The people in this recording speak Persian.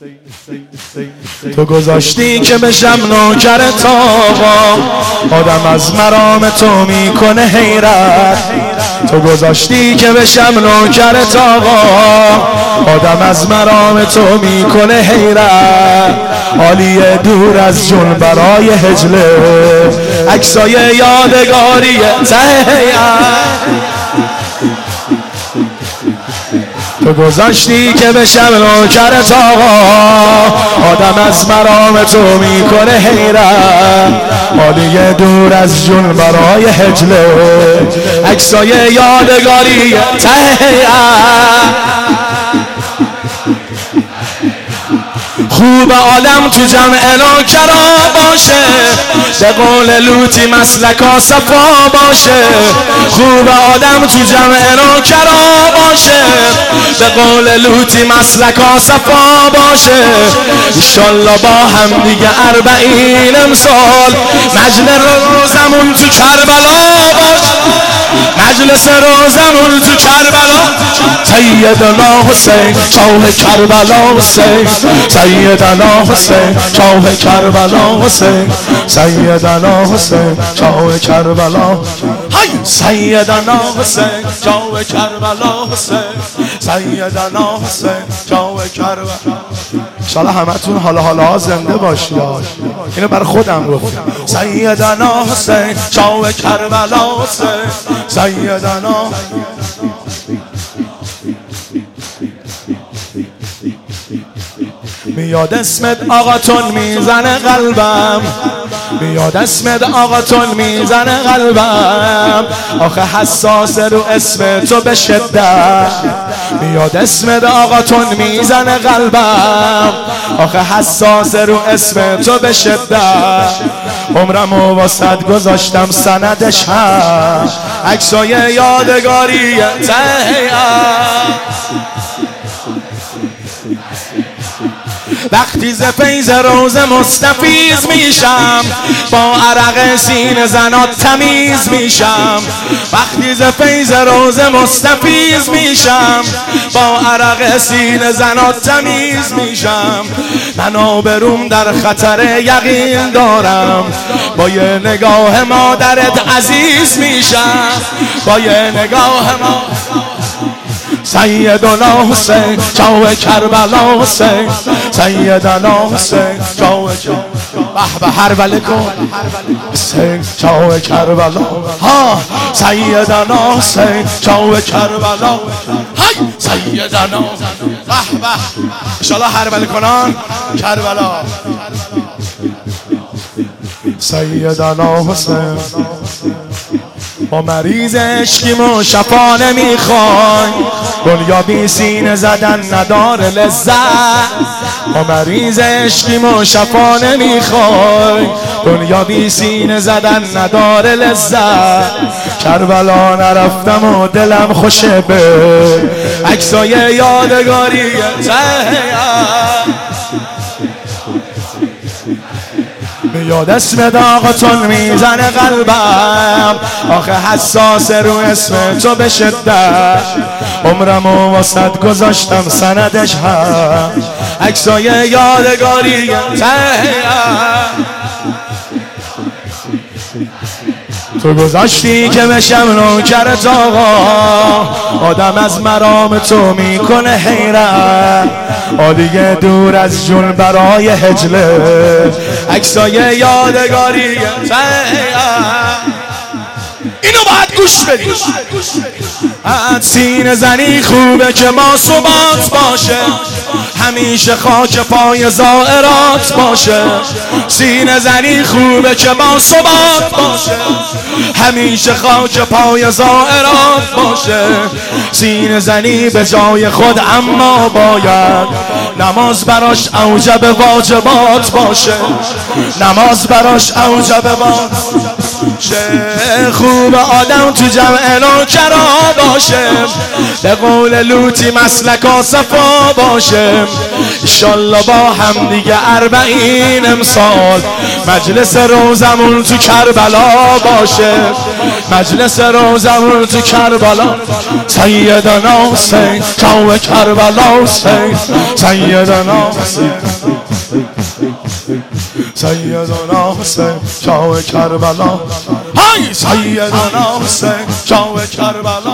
تو گذاشتی که بشم نوکرت آقا، آدم از مرام تو میکنه حیرت. تو گذاشتی که بشم نوکرت آقا، آدم از مرام تو میکنه حیرت. حالیه دور از جون برای هجله، عکسای یادگاری ته تو گذاشتی که بشم نوکرت آقا، آدم از مرام تو میکنه حیرت. حالیه دور از جون برای هجله، عکسای یادگاری ته خوب آدم تو جمع نوکرا باشه، به قول لوطی مسلکا صفا باشه. خوب آدم تو جمع نوکرا باشه، به قول لوطی مسلکا صفا باشه. انشالله با هم دیگه 40 امسال مجلس روزمون تو کربلا باشه، مجلس روزمون تو کربلا. سیدنا حسین شاه کربلا حسین، سیدنا حسین شاه کربلا حسین، سیدنا حسین شاه کربلا. سیدنا حسین شاه کربلا حسین، سیدنا حسین شاه کربلا. انشالله همتون حالا زنده باشید. اینو برای خودم گفتم. سیدنا حسین شاه کربلا حسین، سیدنا. میاد اسمت آقاتون میزنه قلبم، میاد اسمت آقاتون میزنه قلبم. آخه حساس رو اسم تو به شدت، میاد اسمت آقاتون میزنه قلبم. آخه حساس رو اسم تو به شدت. عمرمو واسط گذاشتم سندش هم، عکسای یادگاری وقتی ز فیض روز مستفیض میشم، با عرق سینه زنات تمیز میشم. وقتی ز فیض روز مستفیض میشم، با عرق سینه زنات تمیز میشم. من آبروم در خطر یقین دارم، با یه نگاه مادرت عزیز میشم، با یه نگاه سیدنا حسین شاه کربلا حسین، سیدنا حسین شاه به هر وله کن حسین شاه کربلا. ها سیدنا حسین شاه کربلا، های سیدنا به به. انشالله هر وله کنان کربلا. سیدنا حسین با مریض عشقیمو شفا نمیخوای، دنیا بی سینه زدن نداره لذت. با مریض عشقیمو شفا نمیخوای، دنیا بی سینه زدن نداره لذت. کربلا نرفتم و دلم خوشه به عکسای یادگاری میاد اسم آقاتون میزنه قلبم. آخه حساس رو اسم تو به شدت. عمرمو واسط گذاشتم سندش هم، عکسای یادگاری تو گذاشتی که بشم نوکرت آقا، آدم از مرام تو میکنه حیرت. دیگه دور از جون برای هجله، عکسای یادگاری اینو باید گوش بدید. سینه زنی خوبه که ما ثبات باشه، همیشه خاک پای زائرات باشه. سینه زنی خوبه که ما ثبات باشه، همیشه خاک پای زائرات باشه. سینه زنی به جای خود اما باید نماز براش اوجب واجبات باشه، نماز براش اوجب واجبات. چه خوب آدم تو جمع نوکرا باشه، به قول لوطی مسلکا صفا باشه. انشالله با هم دیگه 40 امسال مجلس روزمون تو کربلا باشه، مجلس روزمون تو کربلا. سیدنا حسین شاه کربلا، حسین سیدنا حسین، سیدنا حسین شاه کربلا، های سیدنا حسین شاه کربلا.